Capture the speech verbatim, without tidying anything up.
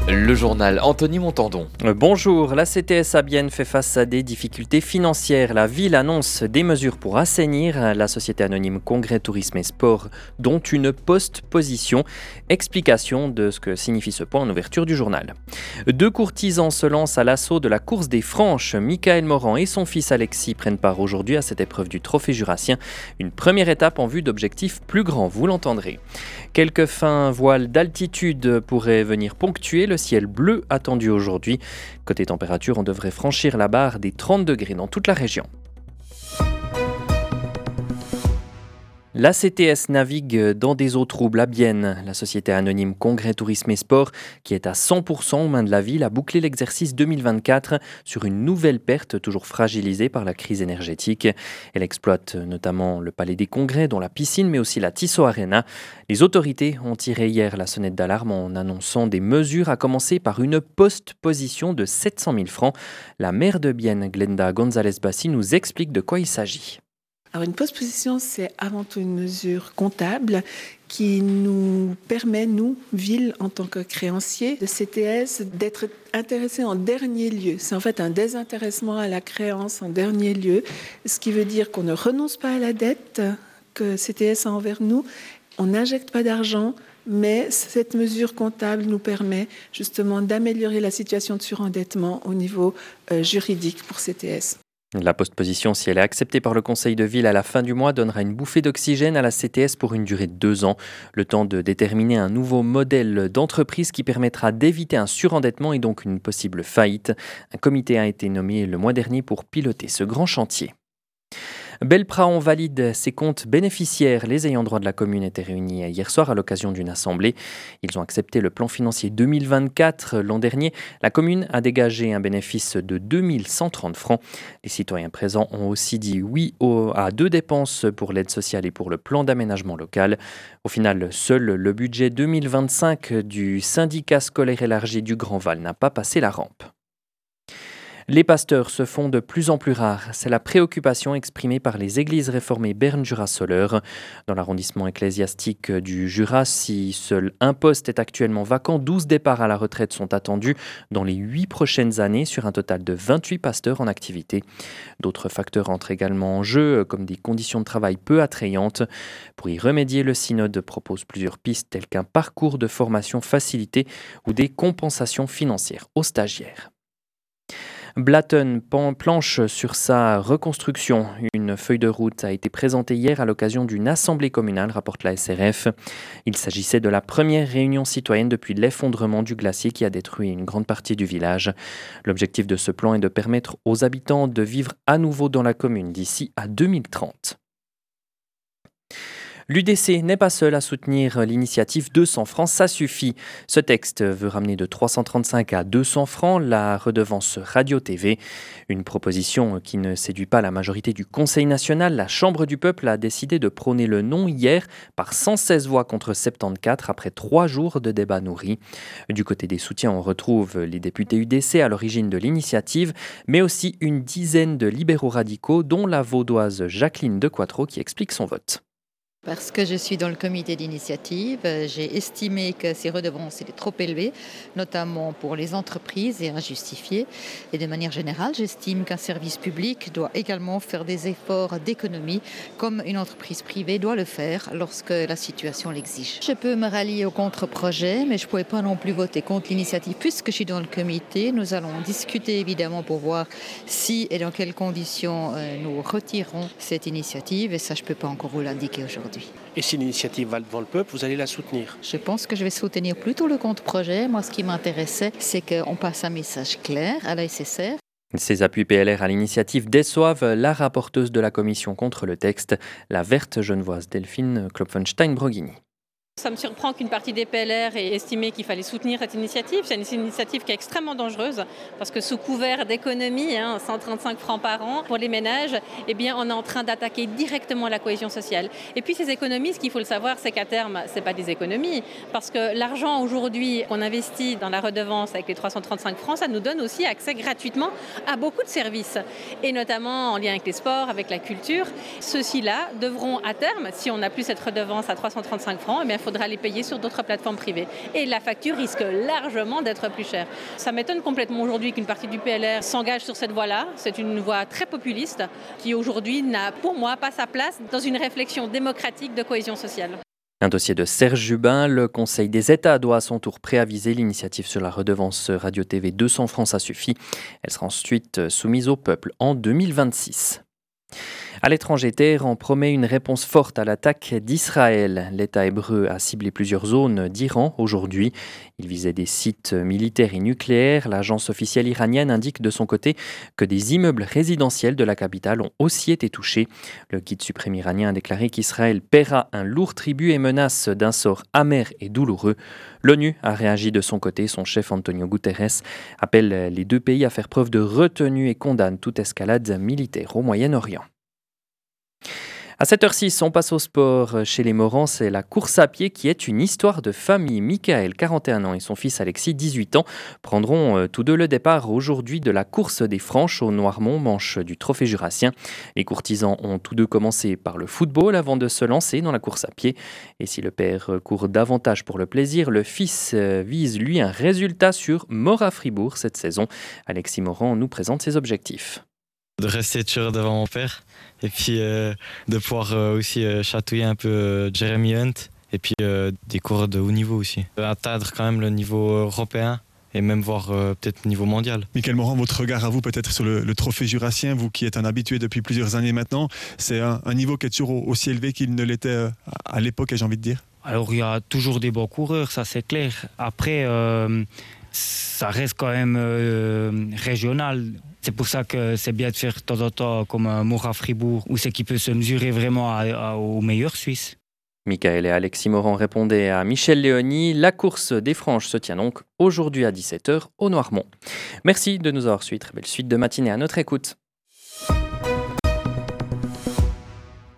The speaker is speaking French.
Le journal Anthony Montandon. Euh, Bonjour, la C T S Abienne fait face à des difficultés financières. La ville annonce des mesures pour assainir la société anonyme Congrès Tourisme et Sport, dont une post-position. Explication de ce que signifie ce point en ouverture du journal. Deux courtisans se lancent à l'assaut de la course des Franches. Michael Morand et son fils Alexis prennent part aujourd'hui à cette épreuve du Trophée Jurassien. Une première étape en vue d'objectifs plus grands, vous l'entendrez. Quelques fins voiles d'altitude pourraient venir ponctuer le ciel bleu attendu aujourd'hui. Côté température, on devrait franchir la barre des trente degrés dans toute la région. La C T S navigue dans des eaux troubles à Bienne. La société anonyme Congrès Tourisme et Sport, qui est à cent pour cent aux mains de la ville, a bouclé l'exercice deux mille vingt-quatre sur une nouvelle perte toujours fragilisée par la crise énergétique. Elle exploite notamment le Palais des Congrès, dont la piscine, mais aussi la Tissot Arena. Les autorités ont tiré hier la sonnette d'alarme en annonçant des mesures, à commencer par une post-position de sept cent mille francs. La maire de Bienne, Glenda González-Bassi, nous explique de quoi il s'agit. Alors une post-position, c'est avant tout une mesure comptable qui nous permet, nous, ville, en tant que créanciers de C T S, d'être intéressés en dernier lieu. C'est en fait un désintéressement à la créance en dernier lieu, ce qui veut dire qu'on ne renonce pas à la dette que C T S a envers nous, on n'injecte pas d'argent, mais cette mesure comptable nous permet justement d'améliorer la situation de surendettement au niveau euh, juridique pour C T S. La postposition, si elle est acceptée par le conseil de ville à la fin du mois, donnera une bouffée d'oxygène à la C T S pour une durée de deux ans. Le temps de déterminer un nouveau modèle d'entreprise qui permettra d'éviter un surendettement et donc une possible faillite. Un comité a été nommé le mois dernier pour piloter ce grand chantier. Belpraon valide ses comptes bénéficiaires. Les ayants droit de la commune étaient réunis hier soir à l'occasion d'une assemblée. Ils ont accepté le plan financier deux mille vingt-quatre. L'an dernier, la commune a dégagé un bénéfice de deux mille cent trente francs. Les citoyens présents ont aussi dit oui à deux dépenses pour l'aide sociale et pour le plan d'aménagement local. Au final, seul le budget deux mille vingt-cinq du syndicat scolaire élargi du Grand Val n'a pas passé la rampe. Les pasteurs se font de plus en plus rares. C'est la préoccupation exprimée par les églises réformées Berne-Jura-Soleure. Dans l'arrondissement ecclésiastique du Jura, si seul un poste est actuellement vacant, douze départs à la retraite sont attendus dans les huit prochaines années sur un total de vingt-huit pasteurs en activité. D'autres facteurs entrent également en jeu, comme des conditions de travail peu attrayantes. Pour y remédier, le synode propose plusieurs pistes telles qu'un parcours de formation facilité ou des compensations financières aux stagiaires. Blatten planche sur sa reconstruction. Une feuille de route a été présentée hier à l'occasion d'une assemblée communale, rapporte la S R F. Il s'agissait de la première réunion citoyenne depuis l'effondrement du glacier qui a détruit une grande partie du village. L'objectif de ce plan est de permettre aux habitants de vivre à nouveau dans la commune d'ici à deux mille trente. L'U D C n'est pas seul à soutenir l'initiative deux cents francs, ça suffit. Ce texte veut ramener de trois cent trente-cinq à deux cents francs la redevance radio-T V. Une proposition qui ne séduit pas la majorité du Conseil national. La Chambre du peuple a décidé de prôner le non hier par cent seize voix contre soixante-quatorze après trois jours de débats nourris. Du côté des soutiens, on retrouve les députés U D C à l'origine de l'initiative, mais aussi une dizaine de libéraux radicaux, dont la vaudoise Jacqueline De Quattro qui explique son vote. Parce que je suis dans le comité d'initiative, j'ai estimé que ces redevances étaient trop élevées, notamment pour les entreprises et injustifiées. Et de manière générale, j'estime qu'un service public doit également faire des efforts d'économie, comme une entreprise privée doit le faire lorsque la situation l'exige. Je peux me rallier au contre-projet, mais je ne pouvais pas non plus voter contre l'initiative. Puisque je suis dans le comité, nous allons discuter évidemment pour voir si et dans quelles conditions nous retirerons cette initiative. Et ça, je ne peux pas encore vous l'indiquer aujourd'hui. Et si l'initiative va devant le peuple, vous allez la soutenir? Je pense que je vais soutenir plutôt le contre-projet. Moi, ce qui m'intéressait, c'est qu'on passe un message clair à la S S R. Ces appuis P L R à l'initiative déçoivent la rapporteuse de la commission contre le texte, la verte genevoise Delphine Klopfenstein-Broghini. Ça me surprend qu'une partie des P L R ait estimé qu'il fallait soutenir cette initiative. C'est une initiative qui est extrêmement dangereuse parce que sous couvert d'économie, hein, cent trente-cinq francs par an pour les ménages, eh bien, on est en train d'attaquer directement la cohésion sociale. Et puis ces économies, ce qu'il faut le savoir, c'est qu'à terme, ce n'est pas des économies parce que l'argent aujourd'hui qu'on investit dans la redevance avec les trois cent trente-cinq francs, ça nous donne aussi accès gratuitement à beaucoup de services et notamment en lien avec les sports, avec la culture. Ceux-ci-là devront à terme, si on n'a plus cette redevance à trois cent trente-cinq francs, eh bien, il faut faudra les payer sur d'autres plateformes privées. Et la facture risque largement d'être plus chère. Ça m'étonne complètement aujourd'hui qu'une partie du P L R s'engage sur cette voie-là. C'est une voie très populiste qui aujourd'hui n'a pour moi pas sa place dans une réflexion démocratique de cohésion sociale. Un dossier de Serge Jubin. Le Conseil des États doit à son tour préaviser l'initiative sur la redevance radio-T V deux cents francs, ça suffit. Elle sera ensuite soumise au peuple en deux mille vingt-six. À l'étranger, Téhéran promet une réponse forte à l'attaque d'Israël. L'État hébreu a ciblé plusieurs zones d'Iran aujourd'hui. Il visait des sites militaires et nucléaires. L'agence officielle iranienne indique de son côté que des immeubles résidentiels de la capitale ont aussi été touchés. Le guide suprême iranien a déclaré qu'Israël paiera un lourd tribut et menace d'un sort amer et douloureux. L'ONU a réagi de son côté. Son chef Antonio Guterres appelle les deux pays à faire preuve de retenue et condamne toute escalade militaire au Moyen-Orient. À sept heures six, on passe au sport. Chez les Morans, c'est la course à pied qui est une histoire de famille. Michael, quarante et un ans, et son fils Alexis, dix-huit ans, prendront euh, tous deux le départ aujourd'hui de la course des Franches au Noirmont, manche du Trophée Jurassien. Les courtisans ont tous deux commencé par le football avant de se lancer dans la course à pied. Et si le père court davantage pour le plaisir, le fils euh, vise lui un résultat sur Mora-Fribourg cette saison. Alexis Morand nous présente ses objectifs. De rester toujours devant mon père et puis euh, de pouvoir euh, aussi euh, chatouiller un peu euh, Jeremy Hunt et puis euh, des coureurs de haut niveau aussi. Atteindre quand même le niveau européen et même voir euh, peut-être le niveau mondial. Michael Morand, votre regard à vous peut-être sur le, le trophée jurassien, vous qui êtes un habitué depuis plusieurs années maintenant, c'est un, un niveau qui est toujours aussi élevé qu'il ne l'était à, à l'époque, j'ai envie de dire. Alors il y a toujours des bons coureurs, ça c'est clair. Après, euh, ça reste quand même euh, régional. C'est pour ça que c'est bien de faire de temps en temps comme un Mora-Fribourg, où c'est qui peut se mesurer vraiment à, à, aux meilleurs Suisses. Michael et Alexis Morand répondaient à Michel Léony. La course des Franches se tient donc aujourd'hui à dix-sept heures au Noirmont. Merci de nous avoir suivis. Très belle suite de matinée à notre écoute.